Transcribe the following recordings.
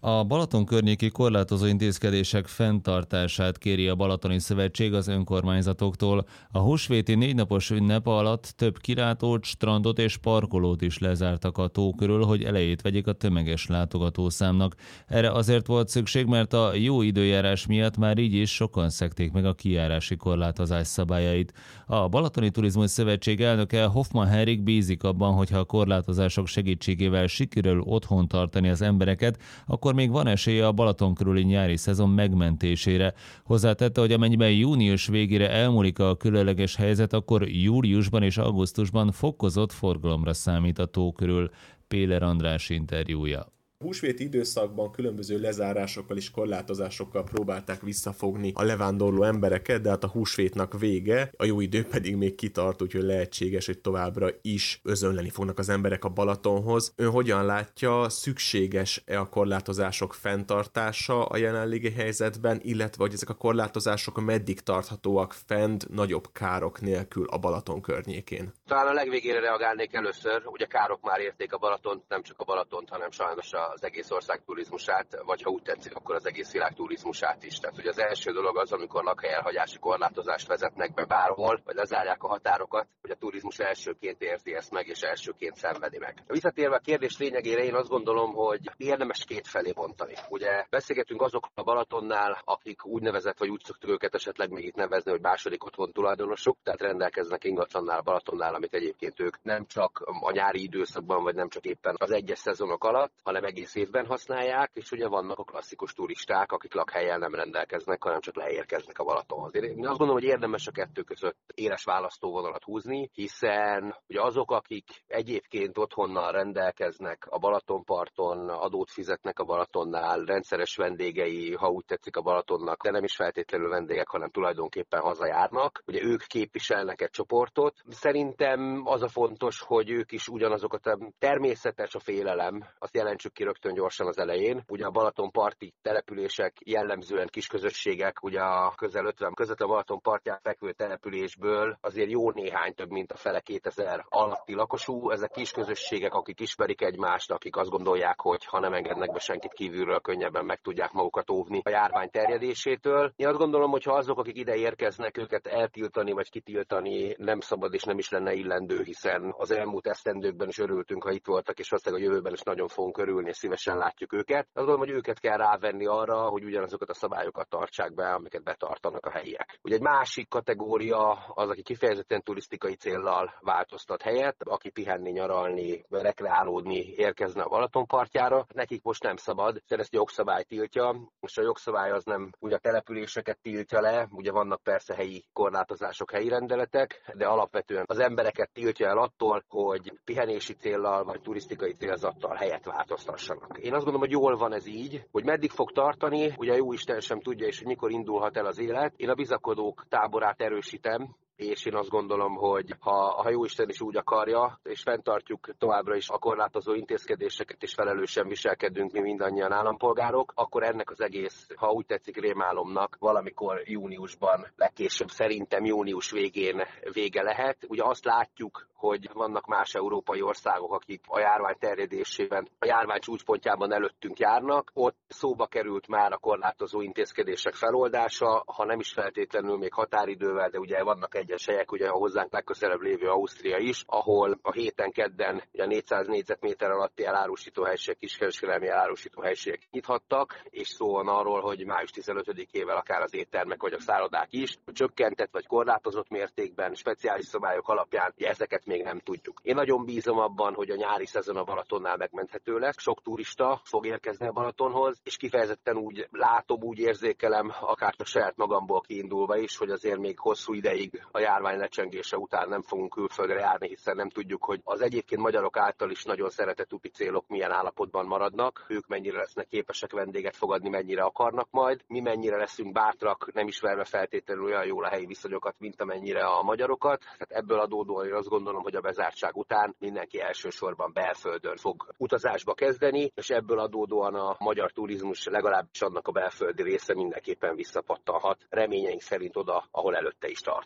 A Balaton környéki korlátozó intézkedések fenntartását kéri a Balatoni Szövetség az önkormányzatoktól. A húsvéti 4 napos ünnep alatt több kilátót, strandot és parkolót is lezártak a tó körül, hogy elejét vegyék a tömeges látogatószámnak. Erre azért volt szükség, mert a jó időjárás miatt már így is sokan szekték meg a kijárási korlátozás szabályait. A Balatoni Turizmus Szövetség elnöke Hoffmann Henrik bízik abban, hogyha a korlátozások segítségével sikerül otthon tartani az embereket, akkor még van esélye a Balaton körüli nyári szezon megmentésére. Hozzátette, hogy amennyiben június végére elmúlik a különleges helyzet, akkor júliusban és augusztusban fokozott forgalomra számít a tó körül. Péler András interjúja. Húsvéti időszakban különböző lezárásokkal és korlátozásokkal próbálták visszafogni a levándorló embereket, de hát a húsvétnak vége, a jó idő pedig még kitart, úgyhogy lehetséges, hogy továbbra is özönleni fognak az emberek a Balatonhoz. Ön hogyan látja, szükséges-e a korlátozások fenntartása a jelenlegi helyzetben, illetve hogy ezek a korlátozások meddig tarthatóak fent nagyobb károk nélkül a Balaton környékén? Talán a legvégére reagálnék először, ugye károk már érték a Balatont, nem csak a Balatont, hanem sajnos az egész ország turizmusát, vagy ha úgy tetszik, akkor az egész világ turizmusát is. Tehát ugye az első dolog az, amikor lakhelyelhagyási korlátozást vezetnek be bárhol, vagy lezárják a határokat, hogy a turizmus elsőként érzi ezt meg, és elsőként szenvedi meg. Visszatérve a kérdés lényegére, én azt gondolom, hogy érdemes kétfelé bontani. Ugye beszélgetünk azokról a Balatonnál, akik úgynevezett, vagy úgy szoktuk őket esetleg még itt nevezni, hogy második otthon tulajdonosok, tehát rendelkeznek ingatlannál, Balatonnál, amit egyébként ők nem csak a nyári időszakban, vagy nem csak éppen az egyes szezonok alatt, hanem egész évben használják, és ugye vannak a klasszikus turisták, akik lakhellyel nem rendelkeznek, hanem csak leérkeznek a Balatonhoz. Én azt gondolom, hogy érdemes a kettő között éles választóvonalat húzni, hiszen ugye azok, akik egyébként otthonnal rendelkeznek a Balatonparton, adót fizetnek a Balatonnál, rendszeres vendégei, ha úgy tetszik a Balatonnak, de nem is feltétlenül vendégek, hanem tulajdonképpen hazajárnak. Ugye ők képviselnek egy csoportot. Szerintem az a fontos, hogy ők is ugyanazokat a természetes a félelem, azt jelentsük ki rögtön gyorsan az elején. Ugye a Balatonparti települések jellemzően kisközösségek, ugye a közel 50 között a Balaton partján fekvő településből azért jó néhány, több mint a fele 2000 alatti lakosú. Ezek kisközösségek, akik ismerik egymást, akik azt gondolják, hogy ha nem engednek be senkit kívülről, könnyebben meg tudják magukat óvni a járvány terjedésétől. Én azt gondolom, hogy ha azok, akik ide érkeznek, őket eltiltani vagy kitiltani nem szabad és nem is lenne illendő, hiszen az elmúlt esztendőkben is örültünk, ha itt voltak, és valószínűleg a jövőben is nagyon fogunk örülni, és szívesen látjuk őket. Azt gondolom, hogy őket kell rávenni arra, hogy ugyanazokat a szabályokat tartsák be, amiket betartanak a helyiek. Ugye egy másik kategória az, aki kifejezetten turisztikai céllal változtat helyet, aki pihenni, nyaralni, rekreálódni érkezne a Balaton partjára. Nekik most nem szabad, hiszen ezt a jogszabály tiltja, és a jogszabály az nem ugye a településeket tiltja le, ugye vannak persze helyi korlátozások, helyi rendeletek, de alapvetően az embereket tiltja el attól, hogy pihenési céllal vagy turisztikai célzattal helyet változtassanak. Én azt gondolom, hogy jól van ez így, hogy meddig fog tartani, ugye a jóisten sem tudja, és hogy mikor indulhat el az élet. Én a bizakodók táborát erősítem, és én azt gondolom, hogy ha jóisten is úgy akarja, és fenntartjuk továbbra is a korlátozó intézkedéseket, és felelősen viselkedünk mi mindannyian állampolgárok, akkor ennek az egész, ha úgy tetszik, rémálomnak valamikor júniusban, legkésőbb szerintem június végén vége lehet. Ugye azt látjuk, hogy vannak más európai országok, akik a járvány terjedésében, a járvány csúcspontjában előttünk járnak. Ott szóba került már a korlátozó intézkedések feloldása, ha nem is feltétlenül még határidővel, de ugye vannak egyes helyek, ugye a hozzánk legközelebb lévő Ausztria is, ahol a héten kedden ugye 400 négyzetméter alatti elárusítóhelyiségek, kiskereskedelmi elárusítóhelyiségek nyithattak, és szó van arról, hogy május 15-ével akár az éttermek vagy a szállodák is csökkentett vagy korlátozott mértékben, speciális szabályok alapján, ezeket még nem tudjuk. Én nagyon bízom abban, hogy a nyári szezon a Balatonnál megmenthető lesz. Sok turista fog érkezni a Balatonhoz, és kifejezetten úgy látom, úgy érzékelem, akár a saját magamból kiindulva is, hogy azért még hosszú ideig a járvány lecsengése után nem fogunk külföldre járni, hiszen nem tudjuk, hogy az egyébként magyarok által is nagyon szeretett upi célok milyen állapotban maradnak, ők mennyire lesznek képesek vendéget fogadni, mennyire akarnak majd, mi mennyire leszünk bátrak, nem ismerve feltétlenül olyan jól a helyi viszonyokat, mint amennyire a magyarokat. Tehát ebből adódóan én azt gondolom, hogy a bezártság után mindenki elsősorban belföldön fog utazásba kezdeni, és ebből adódóan a magyar turizmus legalábbis annak a belföldi része mindenképpen visszapattanhat, reményeink szerint oda, ahol előtte is tartott.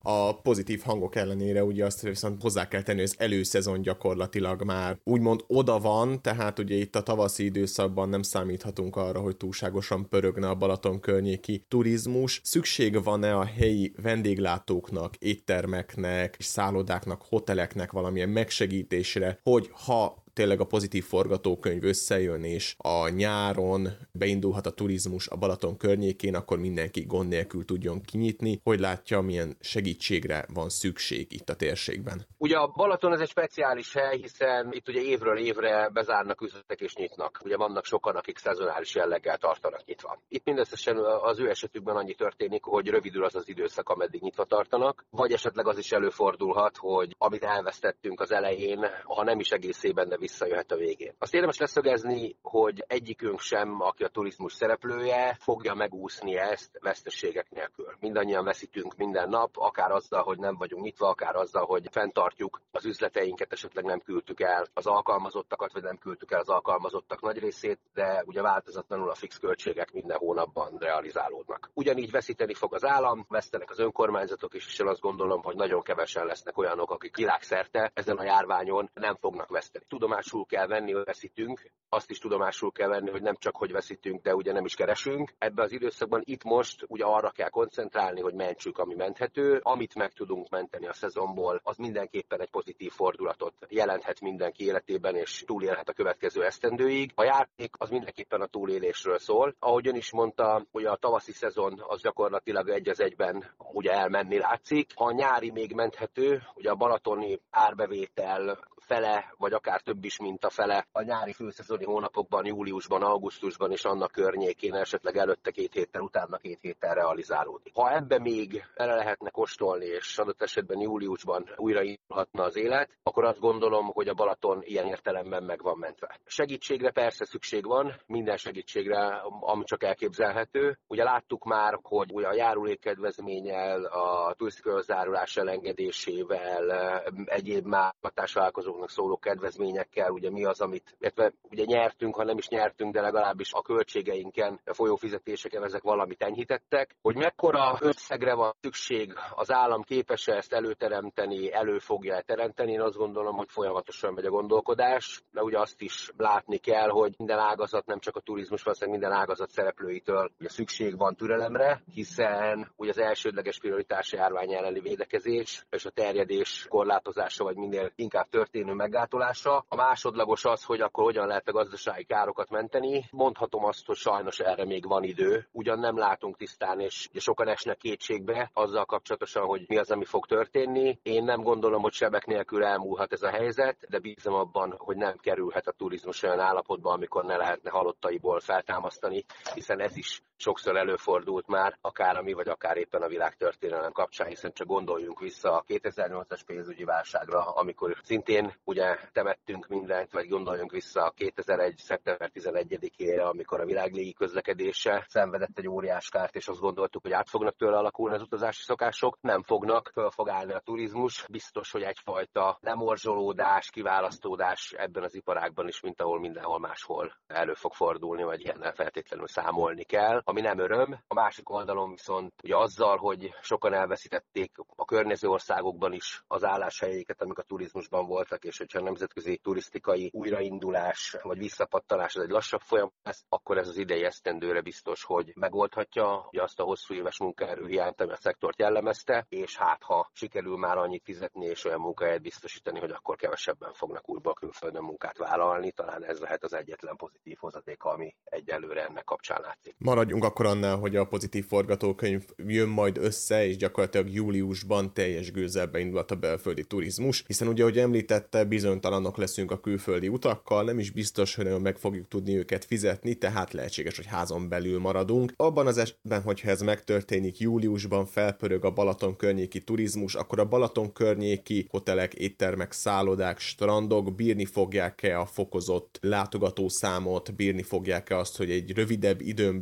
A pozitív hangok ellenére ugye azt viszont hozzá kell tenni, hogy az előszezon gyakorlatilag már úgymond oda van, tehát ugye itt a tavaszi időszakban nem számíthatunk arra, hogy túlságosan pörögne a Balaton környéki turizmus. Szükség van-e a helyi vendéglátóknak, éttermeknek, szállodáknak, hoteleknek valamilyen megsegítésre, hogy ha tényleg a pozitív forgatókönyv összejön, és a nyáron beindulhat a turizmus a Balaton környékén, akkor mindenki gond nélkül tudjon kinyitni. Hogy látja, milyen segítségre van szükség itt a térségben? Ugye a Balaton ez egy speciális hely, hiszen itt ugye évről évre bezárnak üzletek és nyitnak. Ugye vannak sokan, akik szezonális jelleggel tartanak nyitva. Itt mindösszesen az ő esetükben annyi történik, hogy rövidül az az időszak, ameddig nyitva tartanak, vagy esetleg az is előfordulhat, hogy amit elvesztettünk az elején, ha nem is egészében, de visszajöhet a végén. Azt érdemes leszögezni, hogy egyikünk sem, aki a turizmus szereplője, fogja megúszni ezt veszteségek nélkül. Mindannyian veszítünk minden nap, akár azzal, hogy nem vagyunk nyitva, akár azzal, hogy fenntartjuk az üzleteinket, esetleg nem küldtük el az alkalmazottakat, vagy nem küldtük el az alkalmazottak nagy részét, de ugye változatlanul a fix költségek minden hónapban realizálódnak. Ugyanígy veszíteni fog az állam, vesztenek az önkormányzatok is, és én azt gondolom, hogy nagyon kevesen lesznek olyanok, akik világszerte ezen a járványon nem fognak veszteni. Tudomásul kell venni, hogy veszítünk, azt is tudomásul kell venni, hogy nem csak hogy veszítünk, de ugye nem is keresünk. Ebben az időszakban itt most ugye arra kell koncentrálni, hogy mentsük, ami menthető. Amit meg tudunk menteni a szezonból, az mindenképpen egy pozitív fordulatot jelenthet mindenki életében, és túlélhet a következő esztendőig. A játék az mindenképpen a túlélésről szól. Ahogy ön is mondta, hogy a tavaszi szezon az gyakorlatilag egy az egyben ugye elmenni látszik. A nyári még menthető, ugye a balatoni árbevétel fele, vagy akár több is, mint a fele a nyári főszezoni hónapokban, júliusban, augusztusban és annak környékén, esetleg előtte 2 héttel, utána 2 héttel realizálódik. Ha ebbe még bele lehetne kóstolni, és adott esetben júliusban újraindulhatna az élet, akkor azt gondolom, hogy a Balaton ilyen értelemben meg van mentve. Segítségre persze szükség van, minden segítségre, ami csak elképzelhető. Ugye láttuk már, hogy ugye a járulékkedvezménnyel, a turisztikai zárulás elengedésével, egyéb már hatásvállalkozóknak szóló kedvezményekkel, ugye mi az, amit ugye nyertünk, ha nem is nyertünk, de legalábbis a költségeinken, a folyófizetéseken ezek valamit enyhítettek. Hogy mekkora összegre van szükség, az állam képes-e ezt előteremteni, elő fogja teremteni, én azt gondolom, hogy folyamatosan megy a gondolkodás, de ugye azt is látni kell, hogy minden ágazat, nem csak a turizmus, valószínűleg minden ágazat szereplőitől ugye szükség van türelemre, hiszen ugye az elsődleges prioritás a járvány elleni védekezés és a terjedés korlátozása, vagy minél inkább történő meggátolása. A másodlagos az, hogy akkor hogyan lehet a gazdasági károkat menteni. Mondhatom azt, hogy sajnos erre még van idő. Ugyan nem látunk tisztán, és sokan esnek kétségbe azzal kapcsolatosan, hogy mi az, ami fog történni. Én nem gondolom, hogy sebek nélkül elmúlhat ez a helyzet, de bízom abban, hogy nem kerülhet a turizmus olyan állapotba, amikor ne lehetne halottaiból feltámasztani, hiszen ez is sokszor előfordult már, akár a mi, vagy akár éppen a világtörténelem kapcsán, hiszen csak gondoljunk vissza a 2008-as pénzügyi válságra, amikor szintén ugye temettünk mindent, vagy gondoljunk vissza a 2001. szeptember 11-ére, amikor a világ légi közlekedése szenvedett egy óriás kárt, és azt gondoltuk, hogy át fognak tőle alakulni az utazási szokások, nem fognak, föl fog állni a turizmus. Biztos, hogy egyfajta lemorzsolódás, kiválasztódás ebben az iparágban is, mint ahol mindenhol máshol elő fog fordulni, vagy ilyennel feltétlenül számolni kell, ami nem öröm. A másik oldalon viszont ugye azzal, hogy sokan elveszítették a környező országokban is az álláshelyeiket, amik a turizmusban voltak, és hogyha a nemzetközi turisztikai újraindulás vagy visszapattanás az egy lassabb folyamat lesz, akkor ez az idei esztendőre biztos, hogy megoldhatja ugye azt a hosszú éves munkaerőhiányt, ami a szektort jellemezte, és hát ha sikerül már annyit fizetni és olyan munkahelyet biztosítani, hogy akkor kevesebben fognak újból külföldön munkát vállalni, talán ez lehet az egyetlen pozitív hozadéka, ami egyelőre ennek kapcsán látszik. Maradjunk akkor annál, hogy a pozitív forgatókönyv jön majd össze, és gyakorlatilag júliusban teljes gőzzel beindulhat a belföldi turizmus, hiszen ugye, ahogy említette, bizonytalanok leszünk a külföldi utakkal, nem is biztos, hogy meg fogjuk tudni őket fizetni, tehát lehetséges, hogy házon belül maradunk. Abban az esetben, hogyha ez megtörténik, júliusban felpörög a Balaton környéki turizmus, akkor a Balaton környéki hotelek, éttermek, szállodák, strandok bírni fogják-e a fokozott látogatószámot, bírni fogják-e azt, hogy egy rövidebb időn belül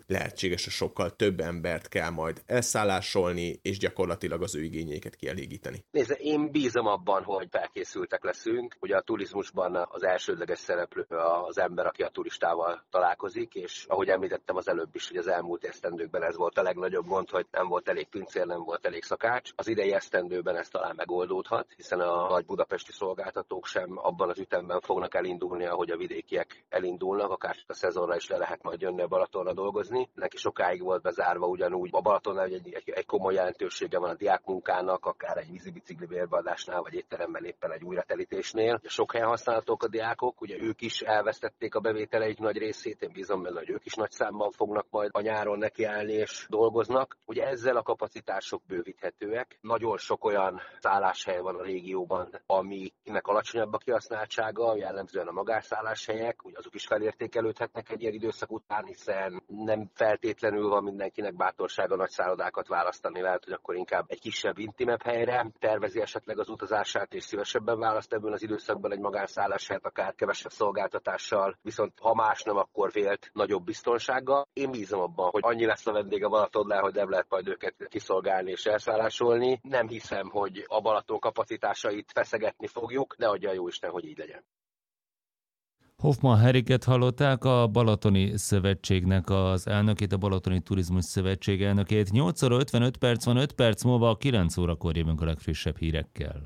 lehetséges, hogy sokkal több embert kell majd elszállásolni, és gyakorlatilag az ő igényeiket kielégíteni. Nézd, én bízom abban, hogy felkészültek leszünk. Ugye a turizmusban az elsődleges szereplő az ember, aki a turistával találkozik, és ahogy említettem az előbb is, hogy az elmúlt esztendőkben ez volt a legnagyobb gond, hogy nem volt elég pincér, nem volt elég szakács. Az idei esztendőben ez talán megoldódhat, hiszen a nagy budapesti szolgáltatók sem abban az ütemben fognak elindulni, ahogy a vidékiek elindulnak, akár a szezonra is le lehet majd jönni a Balatonra dolgozni. Neki sokáig volt bezárva ugyanúgy. A Balatonnál egy komoly jelentősége van a diákmunkának, akár egy vízibicikli bérbeadásnál, vagy étteremben éppen egy újratelítésnél. Sok helyen használhatók a diákok, ugye ők is elvesztették a bevételeik nagy részét, én bízom benne, hogy ők is nagy számban fognak majd a nyáron nekiállni és dolgoznak. Ugye ezzel a kapacitások bővíthetőek. Nagyon sok olyan szálláshely van a régióban, amiknek alacsonyabb a kihasználtsága, jellemzően a magánszálláshelyek, ugye azok is felértékelődhetnek egy ilyen időszak után, hiszen nem feltétlenül van mindenkinek bátorsága nagy szállodákat választani, lehet, hogy akkor inkább egy kisebb, intimebb helyre tervezi esetleg az utazását, és szívesebben választ ebben az időszakban egy magánszálláshelyet, akár kevesebb szolgáltatással, viszont ha más nem, akkor vélt nagyobb biztonsággal. Én bízom abban, hogy annyi lesz a vendég a Balatonnál, hogy nem lehet majd őket kiszolgálni és elszállásolni. Nem hiszem, hogy a Balaton kapacitásait feszegetni fogjuk, de adja a Jóisten, hogy így legyen. Hoffmann Henriket hallották, a Balatoni Szövetségnek az elnökét, a Balatoni Turizmus Szövetség elnökét. 8 óra 55 perc van, 5 perc múlva 9 órakor jövünk a legfrissebb hírekkel.